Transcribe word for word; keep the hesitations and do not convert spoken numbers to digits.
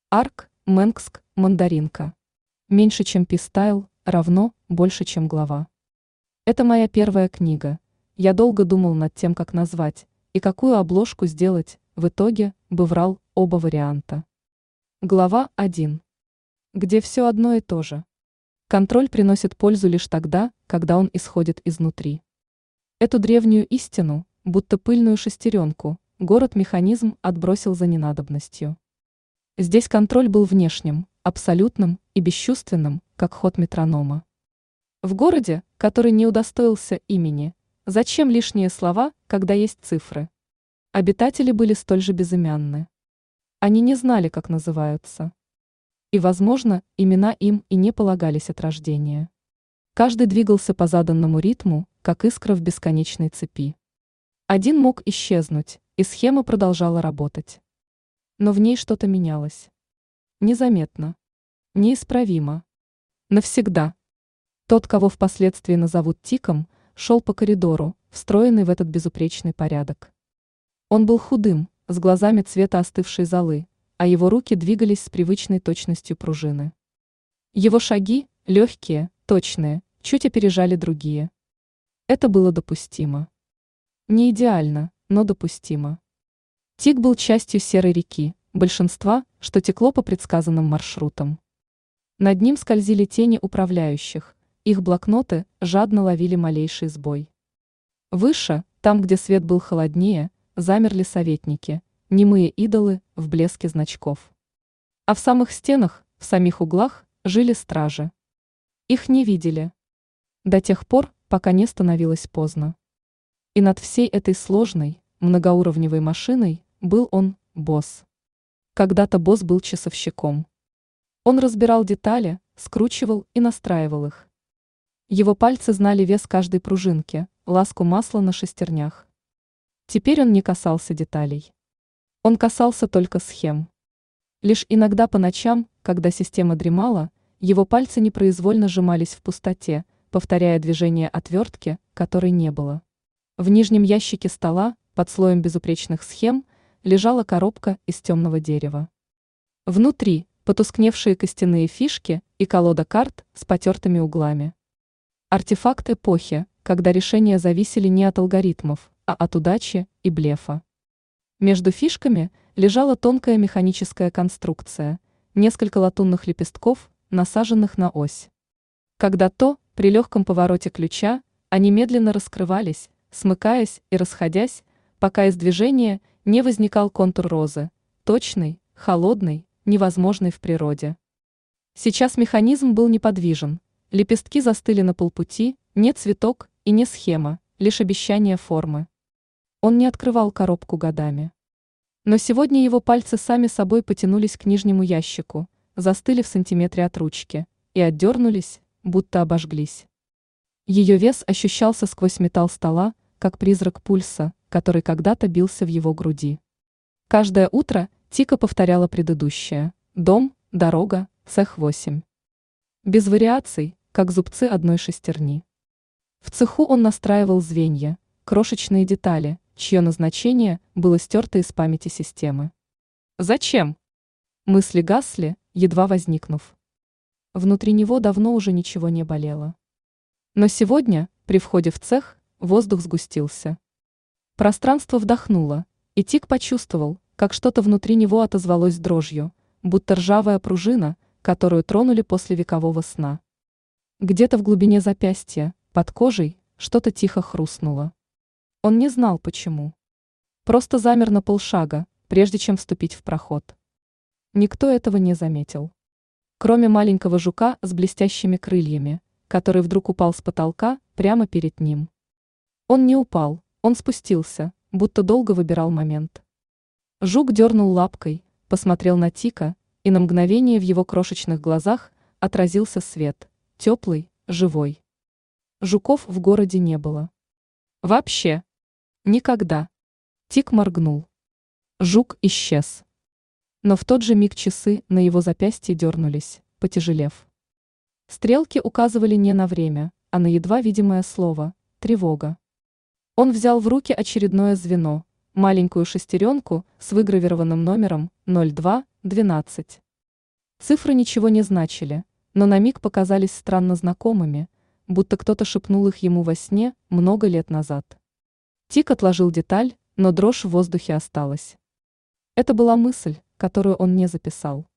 Арк, Менгск, мандаринка. Меньше, чем пистайл, равно больше, чем глава. Это моя первая книга. Я долго думал над тем, как назвать, и какую обложку сделать, в итоге бы врал оба варианта. Глава один. Где все одно и то же. Контроль приносит пользу лишь тогда, когда он исходит изнутри. Эту древнюю истину, будто пыльную шестеренку, город-механизм отбросил за ненадобностью. Здесь контроль был внешним, абсолютным и бесчувственным, как ход метронома. В городе, который не удостоился имени, зачем лишние слова, когда есть цифры? Обитатели были столь же безымянны. Они не знали, как называются. И, возможно, имена им и не полагались от рождения. Каждый двигался по заданному ритму, как искра в бесконечной цепи. Один мог исчезнуть, и схема продолжала работать. Но в ней что-то менялось. Незаметно. Неисправимо. Навсегда. Тот, кого впоследствии назовут Тиком, шел по коридору, встроенный в этот безупречный порядок. Он был худым, с глазами цвета остывшей золы, а его руки двигались с привычной точностью пружины. Его шаги, легкие, точные, чуть опережали другие. Это было допустимо. Не идеально, но допустимо. Тик был частью серой реки, большинства, что текло по предсказанным маршрутам. Над ним скользили тени управляющих, их блокноты жадно ловили малейший сбой. Выше, там, где свет был холоднее, замерли советники, немые идолы в блеске значков. А в самых стенах, в самих углах, жили стражи. Их не видели. До тех пор, пока не становилось поздно. И над всей этой сложной, многоуровневой машиной был он, босс. Когда-то босс был часовщиком. Он разбирал детали, скручивал и настраивал их. Его пальцы знали вес каждой пружинки, ласку масла на шестернях. Теперь он не касался деталей. Он касался только схем. Лишь иногда по ночам, когда система дремала, его пальцы непроизвольно сжимались в пустоте, повторяя движение отвертки, которой не было. В нижнем ящике стола, под слоем безупречных схем, лежала коробка из темного дерева. Внутри потускневшие костяные фишки и колода карт с потертыми углами. Артефакт эпохи, когда решения зависели не от алгоритмов, а от удачи и блефа. Между фишками лежала тонкая механическая конструкция, несколько латунных лепестков, насаженных на ось. Когда то, при легком повороте ключа, они медленно раскрывались, смыкаясь и расходясь, пока из движения не возникал контур розы, точный, холодный, невозможный в природе. Сейчас механизм был неподвижен, лепестки застыли на полпути, не цветок и не схема, лишь обещание формы. Он не открывал коробку годами. Но сегодня его пальцы сами собой потянулись к нижнему ящику, застыли в сантиметре от ручки и отдернулись, будто обожглись. Ее вес ощущался сквозь металл стола, как призрак пульса, который когда-то бился в его груди. Каждое утро Тика повторяла предыдущее: дом, дорога, цех восемь. Без вариаций, как зубцы одной шестерни. В цеху он настраивал звенья, крошечные детали, чье назначение было стерто из памяти системы. Зачем? Мысли гасли, едва возникнув. Внутри него давно уже ничего не болело. Но сегодня, при входе в цех, воздух сгустился. Пространство вдохнуло, и Тик почувствовал, как что-то внутри него отозвалось дрожью, будто ржавая пружина, которую тронули после векового сна. Где-то в глубине запястья, под кожей, что-то тихо хрустнуло. Он не знал почему. Просто замер на полшага, прежде чем вступить в проход. Никто этого не заметил. Кроме маленького жука с блестящими крыльями, который вдруг упал с потолка прямо перед ним. Он не упал, он спустился, будто долго выбирал момент. Жук дернул лапкой, посмотрел на Тика, и на мгновение в его крошечных глазах отразился свет, теплый, живой. Жуков в городе не было. Вообще. Никогда. Тик моргнул. Жук исчез. Но в тот же миг часы на его запястье дернулись, потяжелев. Стрелки указывали не на время, а на едва видимое слово – тревога. Он взял в руки очередное звено, маленькую шестеренку с выгравированным номером ноль два двенадцать. Цифры ничего не значили, но на миг показались странно знакомыми, будто кто-то шепнул их ему во сне много лет назад. Тик отложил деталь, но дрожь в воздухе осталась. Это была мысль, которую он не записал.